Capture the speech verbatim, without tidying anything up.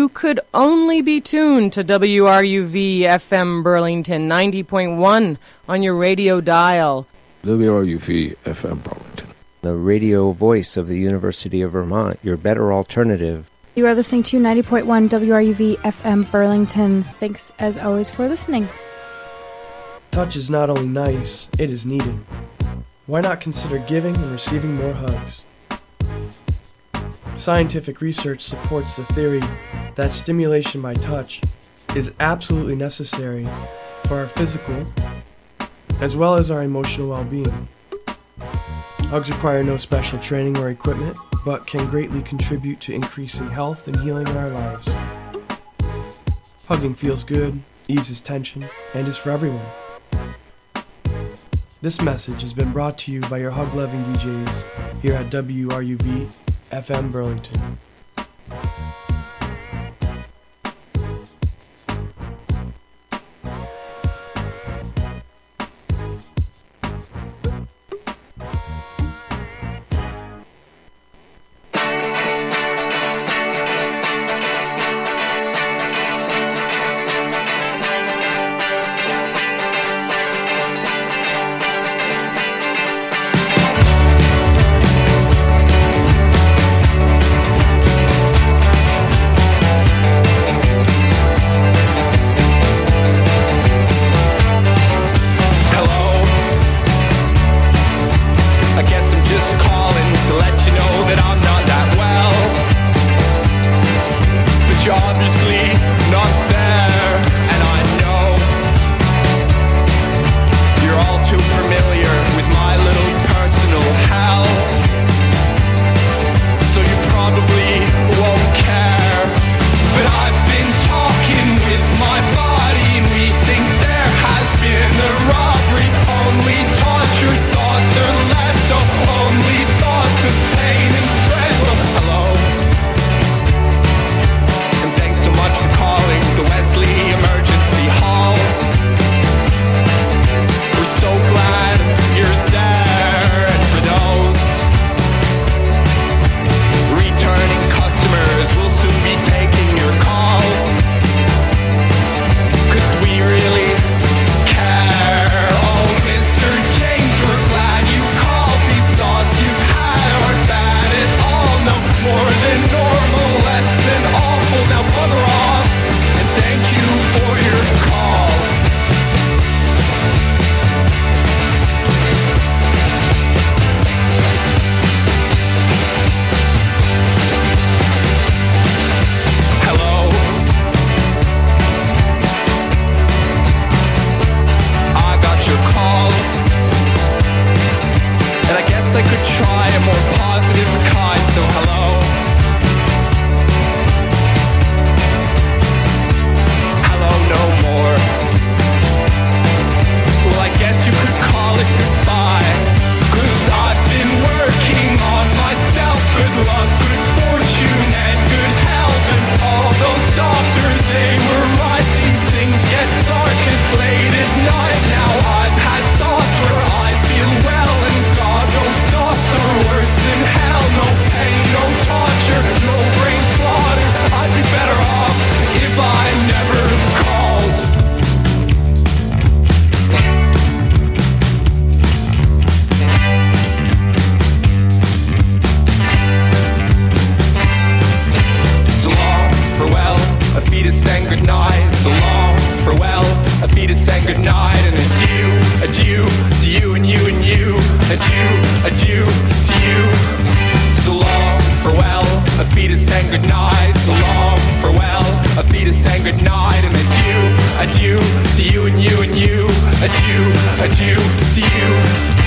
you could only be tuned to W R U V F M Burlington ninety point one on your radio dial. W R U V F M Burlington, the radio voice of the University of Vermont, your better alternative. You are listening to ninety point one W R U V F M Burlington. Thanks, as always, for listening. Touch is not only nice, it is needed. Why not consider giving and receiving more hugs? Scientific research supports the theory that stimulation by touch is absolutely necessary for our physical as well as our emotional well-being. Hugs require no special training or equipment, but can greatly contribute to increasing health and healing in our lives. Hugging feels good, eases tension, and is for everyone. This message has been brought to you by your hug-loving D Js here at W R U V F M Burlington. Adieu to you and you and you, adieu, adieu to you.